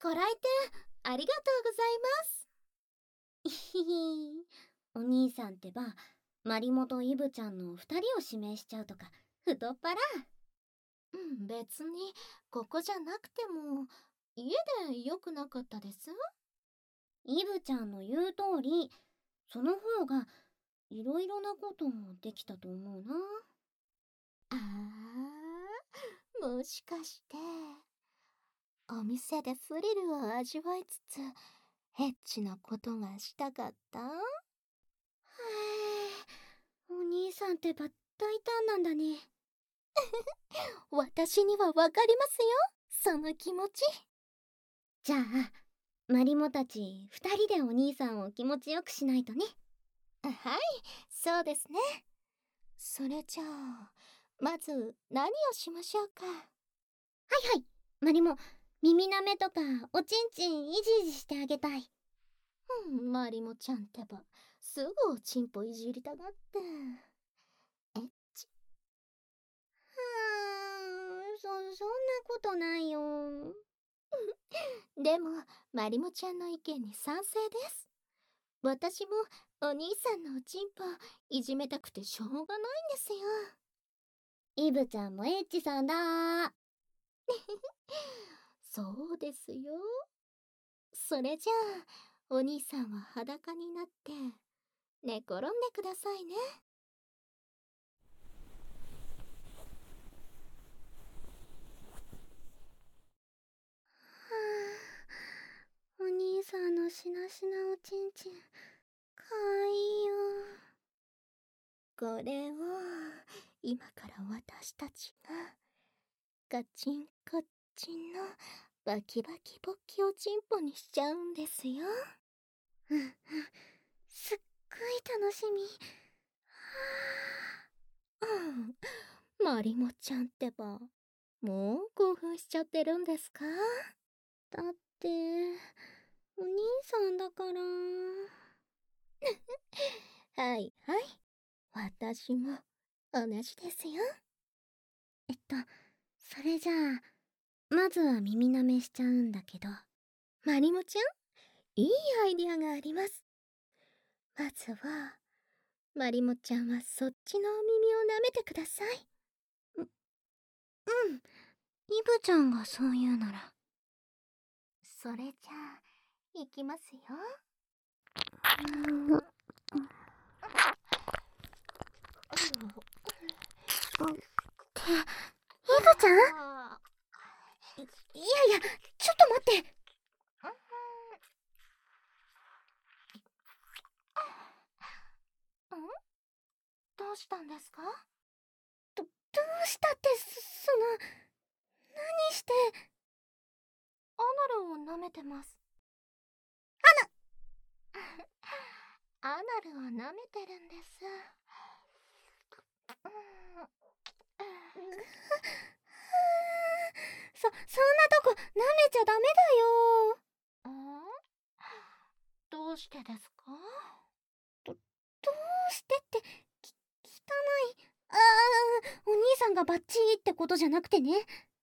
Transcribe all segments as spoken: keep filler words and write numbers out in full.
ご来店ありがとうございます。 ひひお兄さんってば、マリモとイブちゃんの二人を指名しちゃうとか太っ腹。 うん、別にここじゃなくても家でよくなかったです？ イブちゃんの言う通り、その方がいろいろなこともできたと思うな。 ああ、もしかしてお店でスリルを味わいつつエッチなことがしたかった？ へえ、お兄さんってば大胆なんだね。 私にはわかりますよ、その気持ち。 じゃあマリモたち二人でお兄さんを気持ちよくしないとね。 はい、そうですね。それじゃあまず何をしましょうか。はいはい、マリモ、耳なめとかおちんちんいじいじしてあげたい。 うん、マリモちゃんってばすぐおちんぽいじりたがって。エッチ。 うーん、そそんなことないよ。 でもマリモちゃんの意見に賛成です。私もお兄さんのおちんぽいじめたくてしょうがないんですよ。 イブちゃんもエッチさんだー。 そうですよ。それじゃあお兄さんは裸になって寝転んでくださいね。 はあ、お兄さんのしなしなおちんちんかわいいよ。 これを今から私たちがガチンコチンのバキバキボッキおちんぽにしちゃうんですよ。 うんうん、すっごい楽しみ。 はあ、マリモちゃんってばもう興奮しちゃってるんですか？ だってお兄さんだから。 はいはい、私も同じですよ。 えっとそれじゃあまずは耳なめしちゃうんだけど。 マリモちゃん、いいアイディアがあります。まずはマリモちゃんはそっちのお耳を舐めてください。 う、うん、イブちゃんがそう言うなら。 それじゃあいきますよ。 うん、ってイブちゃん、い、いやいやちょっと待って。 どうしたんですか？ ど、どうしたって、そ、その、何して。 アナルを舐めてます。アナアナルを舐めてるんです。 そ、そんなとこ舐めちゃダメだよ。 ん？どうしてですか？ ど、どうしてって、き、汚い。ああ、お兄さんがバッチリってことじゃなくてね。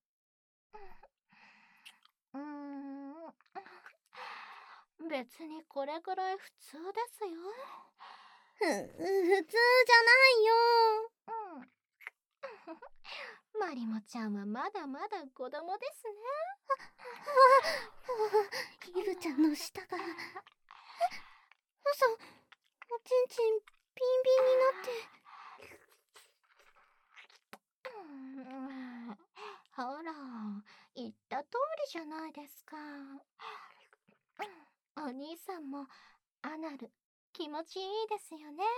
うーん、別にこれぐらい普通ですよ。 ふ、普通じゃないよ。 うん。マリモちゃんはまだまだ子供ですね。 ああ、イブちゃんの舌が。え、嘘。おちんちんビンビンになって。 ほら、言った通りじゃないですか。お兄さんもアナル気持ちいいですよね。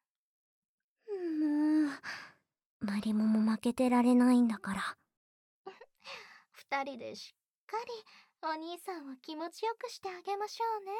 もうマリモも負けてられないんだから。 二人でしっかりお兄さんを気持ちよくしてあげましょうね。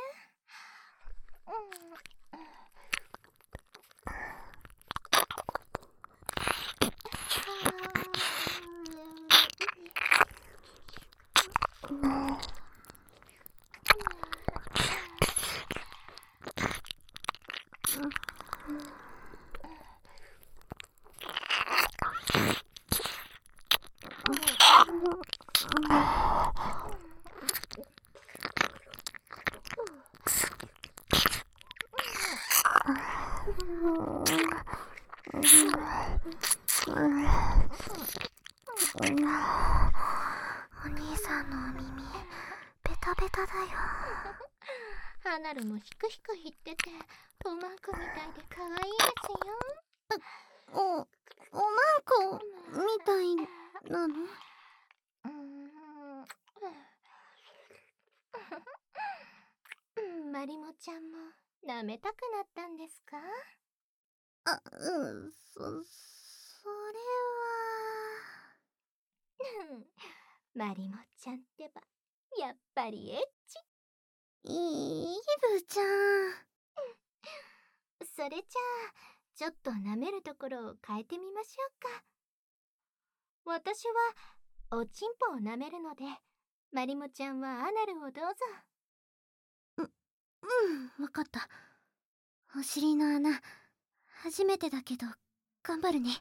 ベタだよ。 ハナルもヒクヒク言ってて、おまんこみたいで可愛いですよ。 お、おまんこみたいなの？ うーん。マリモちゃんも舐めたくなったんですか？ あ、うん、そ、それは。 マリモちゃんってば、やっぱりエッチ。 イブちゃん。 それじゃあ、ちょっと舐めるところを変えてみましょうか。私はおちんぽを舐めるので、マリモちゃんはアナルをどうぞ。 う、うん、わかった。お尻の穴、初めてだけど、頑張るね。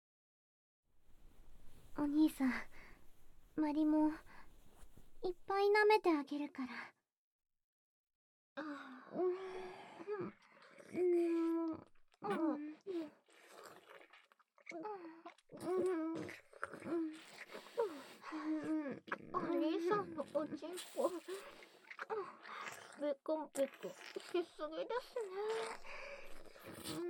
お兄さん、マリモ、いっぱい舐めてあげるから。うん、うん、うん、 お兄さんのおちんぽ、ベコンベコンしすぎですね。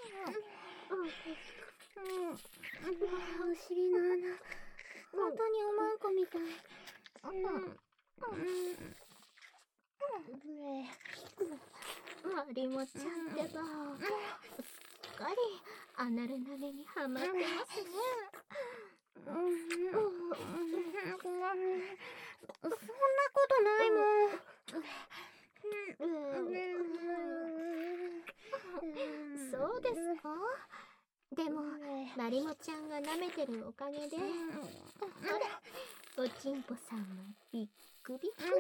お尻の穴、本当におまんこみたい。 マリモちゃんってば、すっかりアナル舐めにハマってますね。 そんなことないもん。 そうですか？でも、マリモちゃんが舐めてるおかげで、ほら、おちんぽさんもビックビック。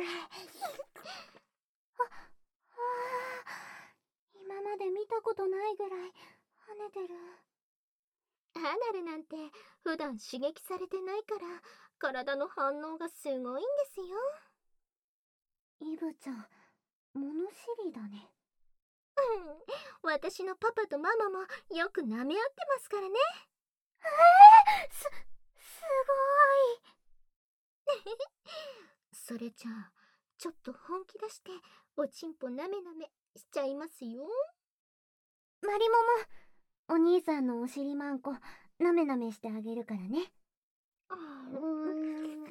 今まで見たことないぐらい跳ねてる。 アナルなんて普段刺激されてないから、体の反応がすごいんですよ。 イブちゃん、物知りだね。 私のパパとママもよく舐め合ってますからね。 えー、す、すごい。 それじゃあ、ちょっと本気出しておちんぽなめなめしちゃいますよ。 マリモも、お兄さんのお尻まんこ、なめなめしてあげるからね。うーん。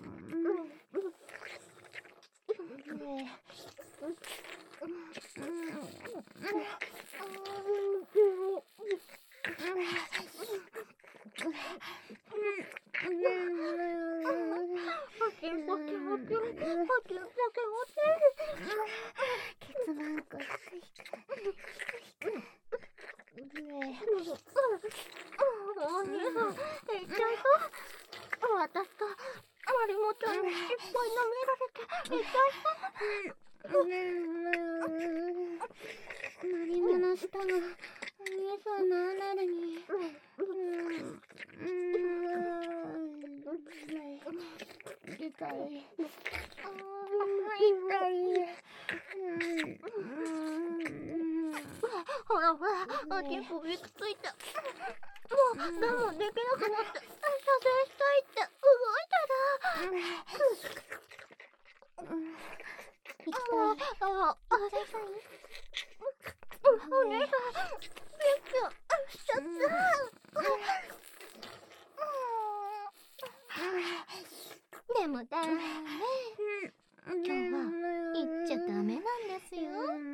ケツまんこひくひくひくひく。 お兄さん、えっちゃいそう。私とマリモちゃんにいっぱい舐められてえっちゃいそう。 マリモの舌がお兄さんのアナルに。痛い。痛い。 ほらほら、おちんぽびくついた。もう我慢できなくなって射精したいって動いたら。 痛い。 ああ、あれさん。お姉さん、びっくりしちゃった。でもダメ。今日は言っちゃダメなんですよ。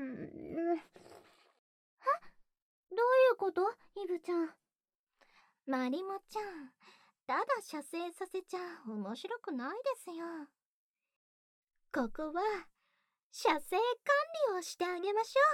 は？どういうこと？イブちゃん。 マリモちゃん、ただ射精させちゃ面白くないですよ。ここは射精管理をしてあげまし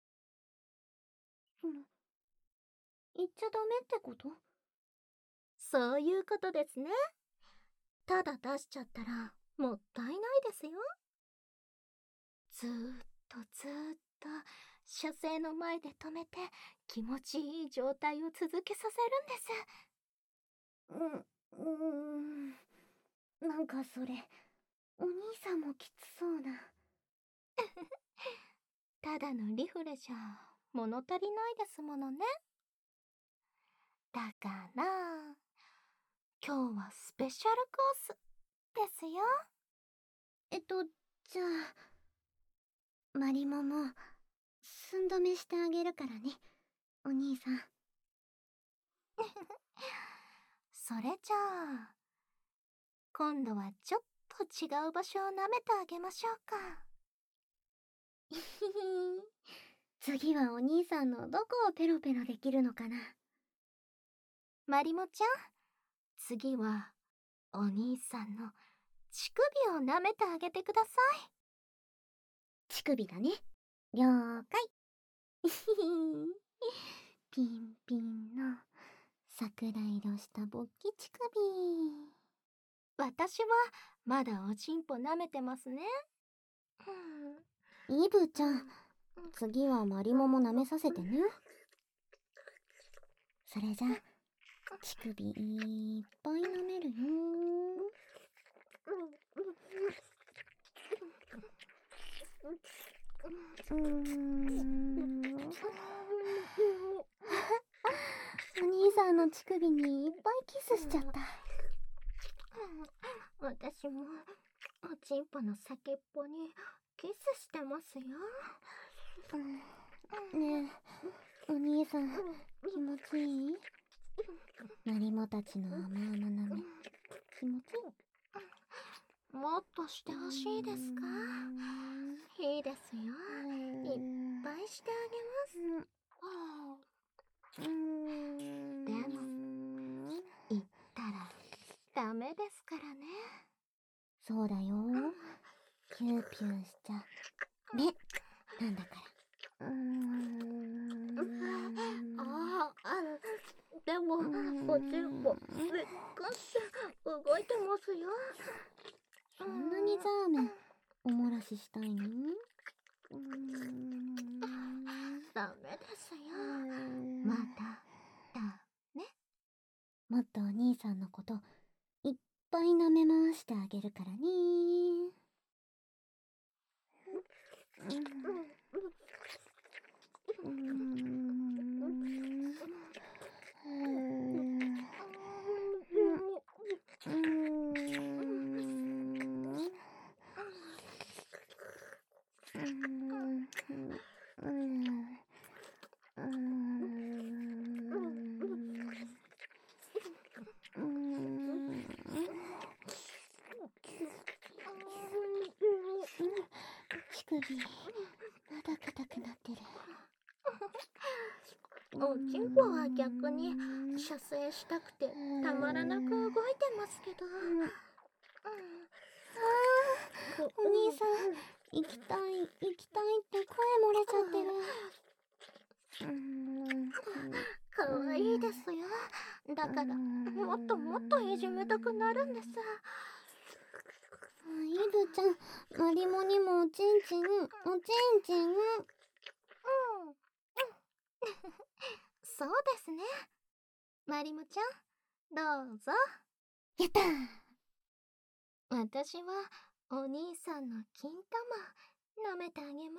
ょう。 うん。言っちゃダメってこと？ そういうことですね。ただ出しちゃったらもったいないですよ。ずーっとずーっと射精の前で止めて気持ちいい状態を続けさせるんです。 う、うーん。なんかそれ、お兄さんもきつそうな。 ただのリフレじゃ物足りないですものね。だから今日はスペシャルコースですよ。 えっと、 じゃあ、マリモも、寸止めしてあげるからね、お兄さん。 それじゃあ、今度はちょっと違う場所を舐めてあげましょうか。 次はお兄さんのどこをペロペロできるのかな。 マリモちゃん、次はお兄さんの乳首を舐めてあげてください。 乳首だね。了解。ピンピンの桜色した勃起乳首。 私はまだおちんぽ舐めてますね。 イブちゃん、次はマリモも舐めさせてね。それじゃ、乳首いっぱい舐めるよ。うーん。お兄さんの乳首にいっぱいキスしちゃった。 私もおちんぽの先っぽにキスしてますよ。 ねえ、お兄さん、気持ちいい？マリモたちの甘々なめ、気持ちいい？ もっとしてほしいですか？いいですよ。いっぱいしてあげます。でも、言ったらダメですからね。 そうだよ。ピューピューしちゃね、なんだから。うーん。 ああ、でも、おちんぽ、めっかって動いてますよ。 そんなにザーメン、おもらししたいの？うーん。 ダメですよ。まだ、だね。 もっとお兄さんのこといっぱい舐め回してあげるからね。うん。乳首、まだ硬くなってる。 おちんぽは逆に射精したくてたまらなく動いてますけど。 あー、お兄さん、行きたい行きたいって声漏れちゃってる。うーん、 かわいいですよ。だからもっともっといじめたくなるんです。 イブちゃん、マリモにもおちんちん、おちんちん。うん。 そうですね。マリモちゃん、どうぞ。 やったー。 私はお兄さんの金玉舐めてあげます。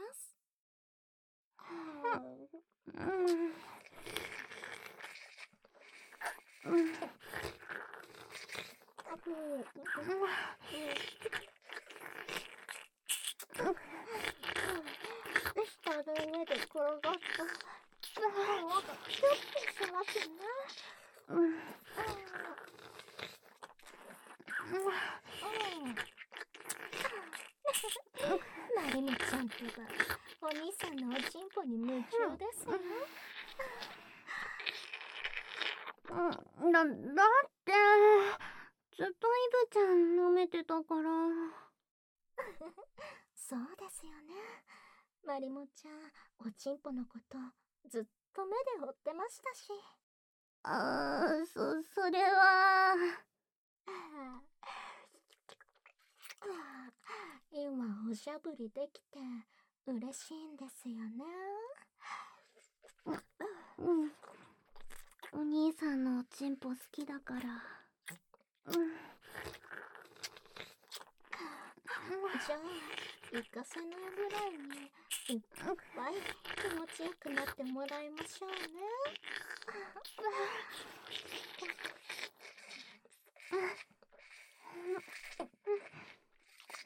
うん。うん。 下の上で転がったなんかキュッてしますね。 うん。 マリモちゃんってばお兄さんのおちんぽに夢中ですよ。 うん、だ、だってずっとイブちゃん舐めてたから。 そうですよね。マリモちゃん、おちんぽのことずっと目で追ってましたし。 あー、そ、それは。 今おしゃぶりできて嬉しいんですよね。 うん。お兄さんのおちんぽ好きだから。うん。 じゃあ、行かせないぐらいにいっぱい気持ちよくなってもらいましょうね。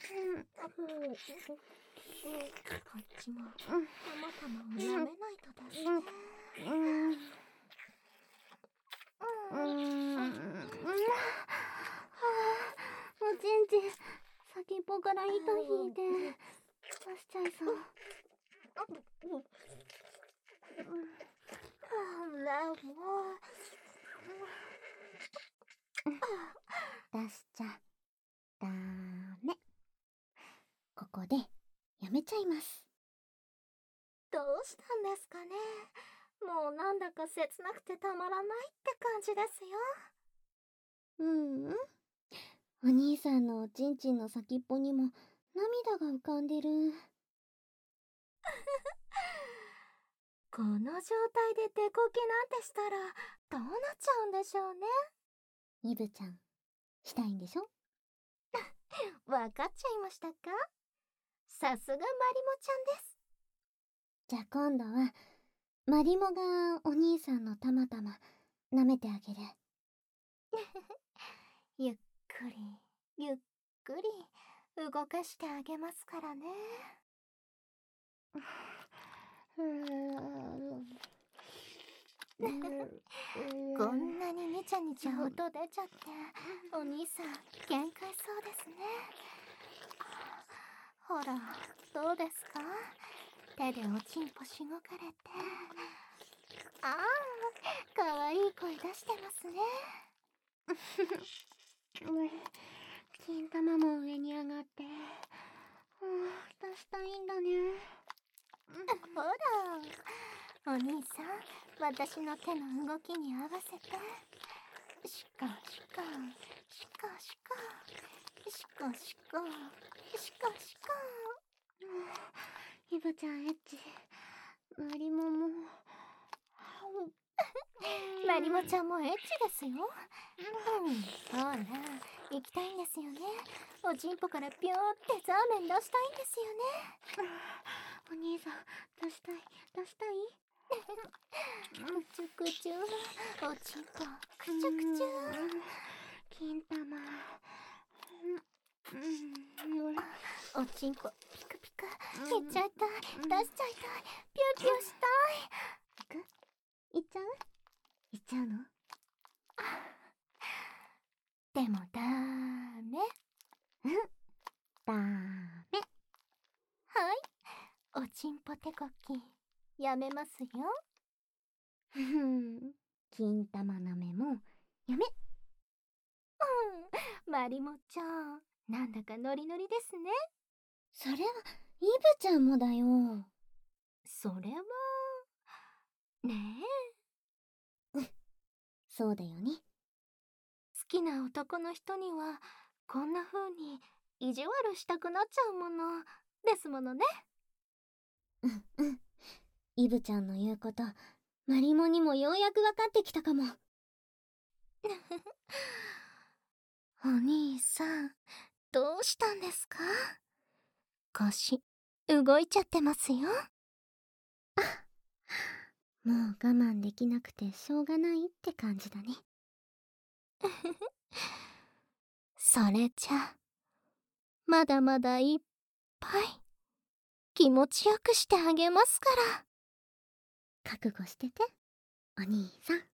こっちもたまたまを舐めないとだしね。 うん。おちんちん、先っぽから糸引いて出しちゃいそう。 ほらもう出しちゃダメ。ここでやめちゃいます。 どうしたんですかね。もうなんだか切なくてたまらないって感じですよ。 ううん。お兄さんのおちんちんの先っぽにも涙が浮かんでる。 この状態で手こきなんてしたらどうなっちゃうんでしょうね。 イブちゃん、したいんでしょ？ わかっちゃいましたか？さすがマリモちゃんです。 じゃあ今度はマリモがお兄さんのたまたま舐めてあげる。 ゆっくりゆっくり動かしてあげますからね。こんなににちゃにちゃ音出ちゃってお兄さん限界そうですね。ほらどうですか？手でおちんぽしごかれて、ああかわいい声出してますね。 金玉も上に上がって、出したいんだね。 ほらお兄さん、私の手の動きに合わせてシコシコシコシコシコシコシコシコ。 イブちゃんエッチ、マリモもマリモちゃんもエッチですよ。うん、ほら行きたいんですよね。おちんぽからピョーってザーメン出したいんですよね。 お兄さん出したい出したい。 くちゅくちゅおちんぽくちゅくちゅ。 金玉、 おちんぽピクピクいっちゃいたい、出しちゃいたい、ピューピューしたい。 いく？いっちゃう？いっちゃうの？ でもダメ。 うんダメ。 はい、おちんぽ手こきやめますよ。 ふふん、金玉舐めもやめ。 うん、マリモちゃんなんだかノリノリですね。 それはイブちゃんもだよ。 それはねえ、うん、そうだよね。 好きな男の人にはこんな風に意地悪したくなっちゃうものですものね。 うんうん、イブちゃんの言うことマリモにもようやく分かってきたかも。 お兄さんどうしたんですか？腰動いちゃってますよ。 あ、もう我慢できなくてしょうがないって感じだね。 それじゃまだまだいっぱい気持ちよくしてあげますから。 覚悟してて、お兄さん。